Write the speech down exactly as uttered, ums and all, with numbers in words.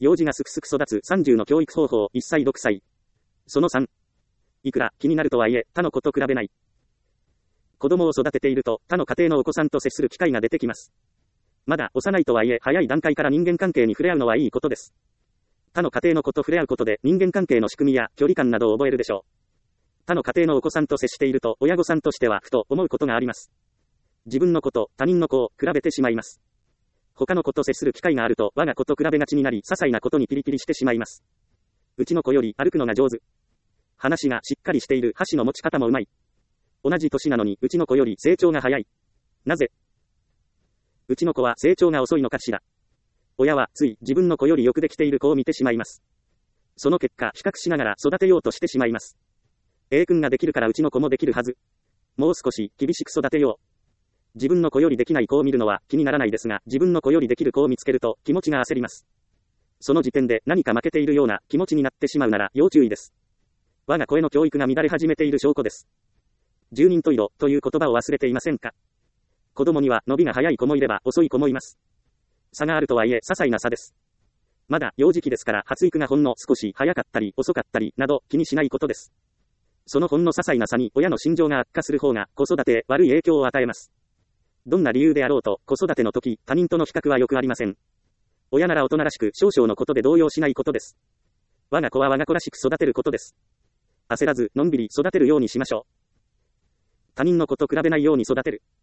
幼児がすくすく育つさんじゅうの教育方法いっさいろくさい。そのさん。いくら気になるとはいえ、他の子と比べない。子供を育てていると、他の家庭のお子さんと接する機会が出てきます。まだ幼いとはいえ、早い段階から人間関係に触れ合うのはいいことです。他の家庭の子と触れ合うことで人間関係の仕組みや距離感などを覚えるでしょう。他の家庭のお子さんと接していると、親御さんとしてはふと思うことがあります。自分の子と他人の子を比べてしまいます。他の子と接する機会があると、我が子と比べがちになり、些細なことにピリピリしてしまいます。うちの子より歩くのが上手。話がしっかりしている。箸の持ち方もうまい。同じ年なのに、うちの子より成長が早い。なぜ？うちの子は成長が遅いのかしら。親はつい自分の子よりよくできている子を見てしまいます。その結果、比較しながら育てようとしてしまいます。A 君ができるからうちの子もできるはず。もう少し厳しく育てよう。自分の子よりできない子を見るのは気にならないですが、自分の子よりできる子を見つけると気持ちが焦ります。その時点で何か負けているような気持ちになってしまうなら要注意です。我が子への教育が乱れ始めている証拠です。十人十色という言葉を忘れていませんか？子供には伸びが早い子もいれば遅い子もいます。差があるとはいえ些細な差です。まだ幼児期ですから発育がほんの少し早かったり遅かったりなど気にしないことです。そのほんの些細な差に親の心情が悪化する方が子育てへ悪い影響を与えます。どんな理由であろうと子育ての時、他人との比較はよくありません。親なら大人らしく少々のことで動揺しないことです。我が子は我が子らしく育てることです。焦らずのんびり育てるようにしましょう。他人の子と比べないように育てる。